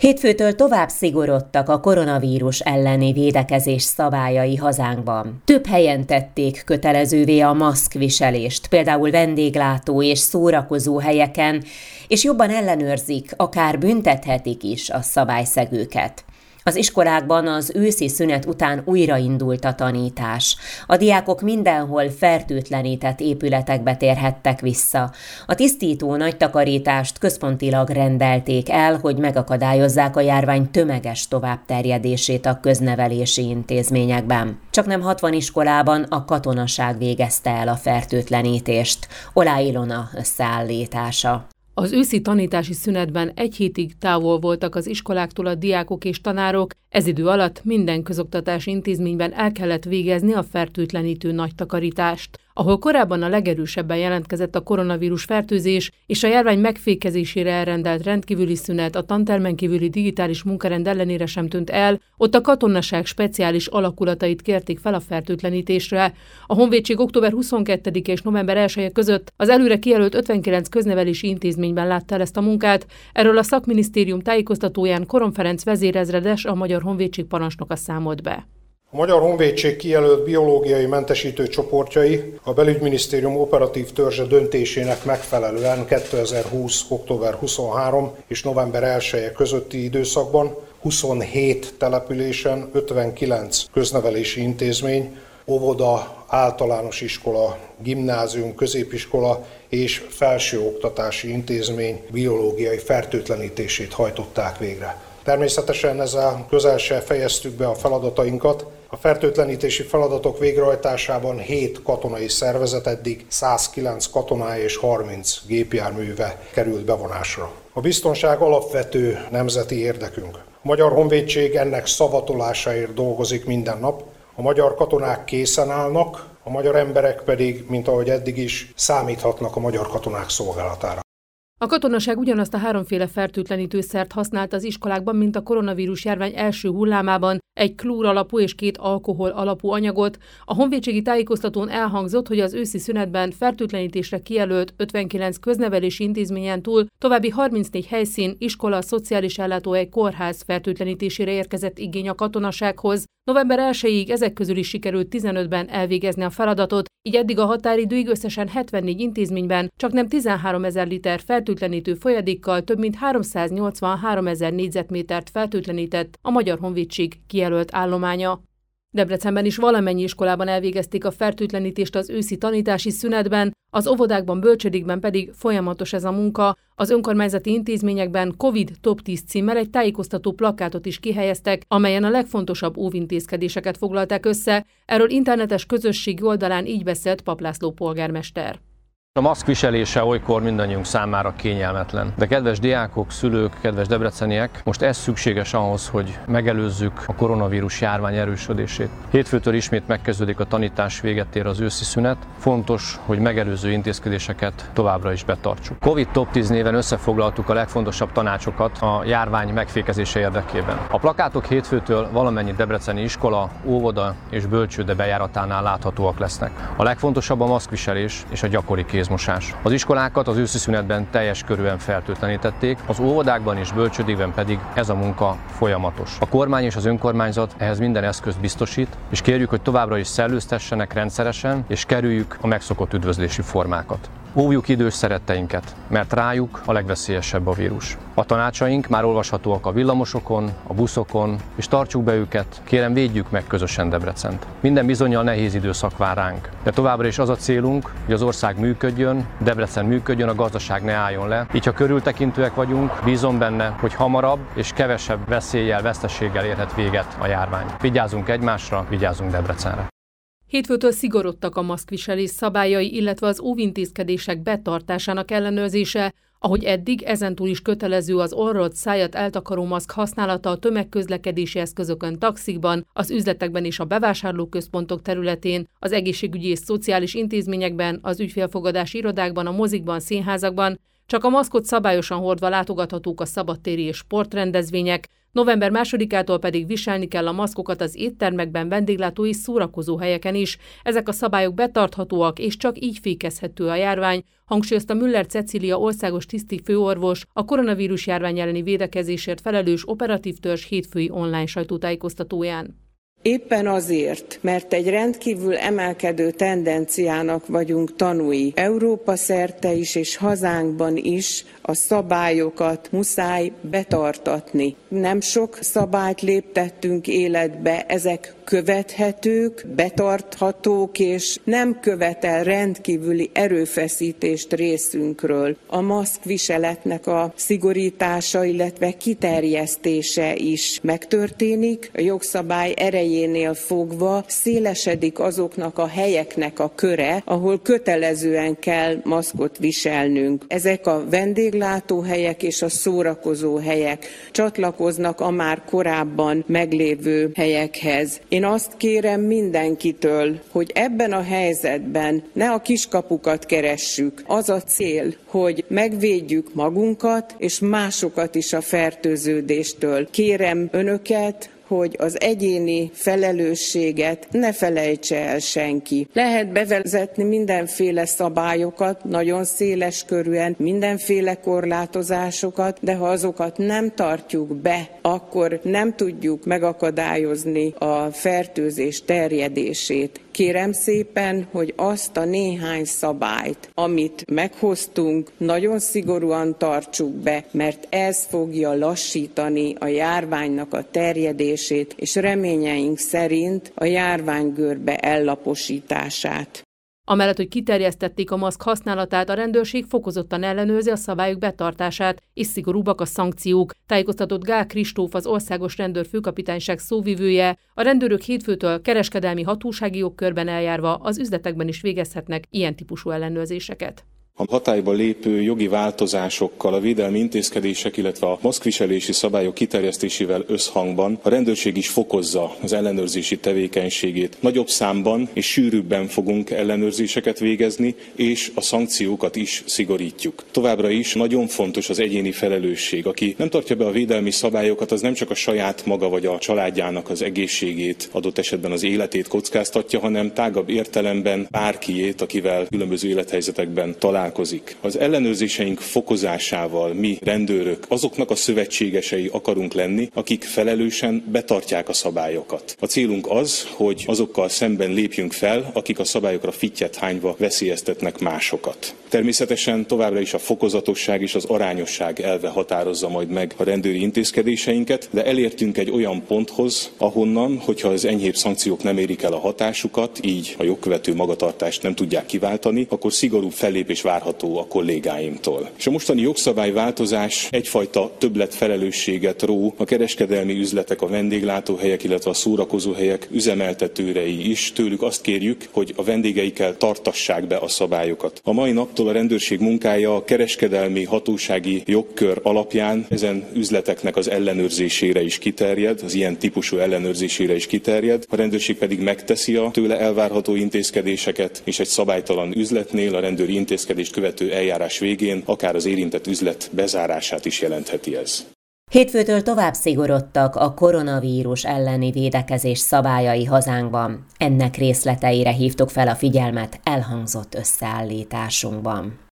Hétfőtől tovább szigorodtak a koronavírus elleni védekezés szabályai hazánkban. Több helyen tették kötelezővé a maszkviselést, például vendéglátó és szórakozó helyeken, és jobban ellenőrzik, akár büntethetik is a szabályszegőket. Az iskolákban az őszi szünet után újraindult a tanítás. A diákok mindenhol fertőtlenített épületekbe térhettek vissza. A tisztító nagytakarítást központilag rendelték el, hogy megakadályozzák a járvány tömeges továbbterjedését a köznevelési intézményekben. Csaknem 60 iskolában a katonaság végezte el a fertőtlenítést. Olá Ilona összeállítása. Az őszi tanítási szünetben egy hétig távol voltak az iskoláktól a diákok és tanárok, ez idő alatt minden közoktatási intézményben el kellett végezni a fertőtlenítő nagytakarítást. Ahol korábban a legerősebben jelentkezett a koronavírus fertőzés és a járvány megfékezésére elrendelt rendkívüli szünet a tantermen kívüli digitális munkarend ellenére sem tűnt el, ott a katonaság speciális alakulatait kérték fel a fertőtlenítésre. A honvédség október 22-e és november 1-e között az előre kijelölt 59 köznevelési intézményben látta el ezt a munkát. Erről a szakminisztérium tájékoztatóján Koron Ferenc vezérezredes, a Magyar Honvédség parancsnoka számolt be. A Magyar Honvédség kijelölt biológiai mentesítő csoportjai a Belügyminisztérium operatív törzse döntésének megfelelően 2020. október 23 és november 1-e közötti időszakban 27 településen 59 köznevelési intézmény, óvoda, általános iskola, gimnázium, középiskola és felsőoktatási intézmény biológiai fertőtlenítését hajtották végre. Természetesen ezzel közel se fejeztük be a feladatainkat. A fertőtlenítési feladatok végrehajtásában 7 katonai szervezet eddig 109 katonája és 30 gépjárműve került bevonásra. A biztonság alapvető nemzeti érdekünk. A Magyar Honvédség ennek szavatolásáért dolgozik minden nap. A magyar katonák készen állnak, a magyar emberek pedig, mint ahogy eddig is, számíthatnak a magyar katonák szolgálatára. A katonaság ugyanazt a háromféle fertőtlenítőszert használt az iskolákban, mint a koronavírus járvány első hullámában, egy klór alapú és 2 alkohol alapú anyagot. A honvédségi tájékoztatón elhangzott, hogy az őszi szünetben fertőtlenítésre kijelölt 59 köznevelési intézményen túl további 34 helyszín, iskola, szociális ellátóhely, kórház fertőtlenítésére érkezett igény a katonasághoz. November 1-ig ezek közül is sikerült 15-ben elvégezni a feladatot, így eddig a határidőig összesen 74 intézményben csaknem 13 000 liter fertőtlenítő folyadékkal több mint 383 000 négyzetmétert fertőtlenített a Magyar Honvédség kijelölt állománya. Debrecenben is valamennyi iskolában elvégezték a fertőtlenítést az őszi tanítási szünetben, az óvodákban, bölcsődékben pedig folyamatos ez a munka. Az önkormányzati intézményekben Covid Top 10 címmel egy tájékoztató plakátot is kihelyeztek, amelyen a legfontosabb óvintézkedéseket foglalták össze. Erről internetes közösségi oldalán így beszélt Pap László polgármester. A maszk viselése olykor mindannyiunk számára kényelmetlen. De kedves diákok, szülők, kedves debreceniek, most ez szükséges ahhoz, hogy megelőzzük a koronavírus járvány erősödését. Hétfőtől ismét megkezdődik a tanítás, véget ér az őszi szünet. Fontos, hogy megelőző intézkedéseket továbbra is betartsuk. Covid Top 10 néven összefoglaltuk a legfontosabb tanácsokat a járvány megfékezése érdekében. A plakátok hétfőtől valamennyi debreceni iskola, óvoda és bölcsőde bejáratánál láthatóak lesznek. A legfontosabb a maszkviselés és a gyakori kézmosás. Az iskolákat az őszi szünetben teljes körűen fertőtlenítették, az óvodákban és bölcsődékben pedig ez a munka folyamatos. A kormány és az önkormányzat ehhez minden eszközt biztosít, és kérjük, hogy továbbra is szellőztessenek rendszeresen, és kerüljük a megszokott üdvözlési formákat. Óvjuk idős szeretteinket, mert rájuk a legveszélyesebb a vírus. A tanácsaink már olvashatóak a villamosokon, a buszokon, és tartsuk be őket, kérem, védjük meg közösen Debrecent. Minden bizonnyal nehéz időszak vár ránk, de továbbra is az a célunk, hogy az ország működjön, Debrecen működjön, a gazdaság ne álljon le. Így, ha körültekintőek vagyunk, bízom benne, hogy hamarabb és kevesebb veszéllyel, veszteséggel érhet véget a járvány. Vigyázzunk egymásra, vigyázzunk Debrecenre. Hétfőtől szigorodtak a maszkviselés szabályai, illetve az óvintézkedések betartásának ellenőrzése, ahogy eddig, ezentúl is kötelező az orrot, szájat eltakaró maszk használata a tömegközlekedési eszközökön, taxikban, az üzletekben és a bevásárlóközpontok területén, az egészségügyi és szociális intézményekben, az ügyfélfogadási irodákban, a mozikban, színházakban. Csak a maszkot szabályosan hordva látogathatók a szabadtéri és sportrendezvények, november 2-ától pedig viselni kell a maszkokat az éttermekben, vendéglátó és szórakozó helyeken is. Ezek a szabályok betarthatóak, és csak így fékezhető a járvány, hangsúlyozta Müller Cecília országos tisztifőorvos, a koronavírus járvány elleni védekezésért felelős operatív törzs hétfői online sajtótájékoztatóján. Éppen azért, mert egy rendkívül emelkedő tendenciának vagyunk tanúi. Európa szerte is és hazánkban is a szabályokat muszáj betartatni. Nem sok szabályt léptettünk életbe, ezek követhetők, betarthatók, és nem követel rendkívüli erőfeszítést részünkről. A maszkviseletnek a szigorítása, illetve kiterjesztése is megtörténik. A jogszabály erejénél fogva szélesedik azoknak a helyeknek a köre, ahol kötelezően kell maszkot viselnünk. Ezek a vendéglátóhelyek és a szórakozó helyek csatlakoznak a már korábban meglévő helyekhez. Én azt kérem mindenkitől, hogy ebben a helyzetben ne a kiskapukat keressük. Az a cél, hogy megvédjük magunkat és másokat is a fertőződéstől. Kérem önöket, hogy az egyéni felelősséget ne felejtse el senki. Lehet bevezetni mindenféle szabályokat, nagyon széles körűen, mindenféle korlátozásokat, de ha azokat nem tartjuk be, akkor nem tudjuk megakadályozni a fertőzés terjedését. Kérem szépen, hogy azt a néhány szabályt, amit meghoztunk, nagyon szigorúan tartsuk be, mert ez fogja lassítani a járványnak a terjedését, és reményeink szerint a járványgörbe ellaposítását. Amellett, hogy kiterjesztették a maszk használatát, a rendőrség fokozottan ellenőrzi a szabályok betartását, és szigorúbbak a szankciók, tájékoztatott Gál Kristóf, az országos rendőrfőkapitányság szóvivője. A rendőrök hétfőtől kereskedelmi hatósági jogkörben eljárva az üzletekben is végezhetnek ilyen típusú ellenőrzéseket. A hatályba lépő jogi változásokkal, a védelmi intézkedések, illetve a maszkviselési szabályok kiterjesztésével összhangban a rendőrség is fokozza az ellenőrzési tevékenységét. Nagyobb számban és sűrűbben fogunk ellenőrzéseket végezni, és a szankciókat is szigorítjuk. Továbbra is nagyon fontos az egyéni felelősség. Aki nem tartja be a védelmi szabályokat, az nem csak a saját maga vagy a családjának az egészségét, adott esetben az életét kockáztatja, hanem tágabb értelemben bárkiét, akivel különböző élethelyzetekben találkozik. Az ellenőrzéseink fokozásával mi rendőrök azoknak a szövetségesei akarunk lenni, akik felelősen betartják a szabályokat. A célunk az, hogy azokkal szemben lépjünk fel, akik a szabályokra fittyet hányva veszélyeztetnek másokat. Természetesen továbbra is a fokozatosság és az arányosság elve határozza majd meg a rendőri intézkedéseinket, de elértünk egy olyan ponthoz, ahonnan, hogyha az enyhébb szankciók nem érik el a hatásukat, így a jogkövető magatartást nem tudják kiváltani, akkor szigorúbb fellépés várható a kollégáimtól. És a mostani jogszabályváltozás egyfajta többletfelelősséget ró a kereskedelmi üzletek, a vendéglátóhelyek, illetve a szórakozóhelyek üzemeltetőrei is. Tőlük azt kérjük, hogy a vendégeikkel tartassák be a szabályokat. A mai naptól a rendőrség munkája a kereskedelmi hatósági jogkör alapján ezen üzleteknek az ellenőrzésére is kiterjed, az ilyen típusú ellenőrzésére is kiterjed. A rendőrség pedig megteszi a tőle elvárható intézkedéseket, és egy szabálytalan üzletnél a rendőri intézkedést követő eljárás végén akár az érintett üzlet bezárását is jelentheti ez. Hétfőtől tovább szigorodtak a koronavírus elleni védekezés szabályai hazánkban. Ennek részleteire hívtuk fel a figyelmet elhangzott összeállításunkban.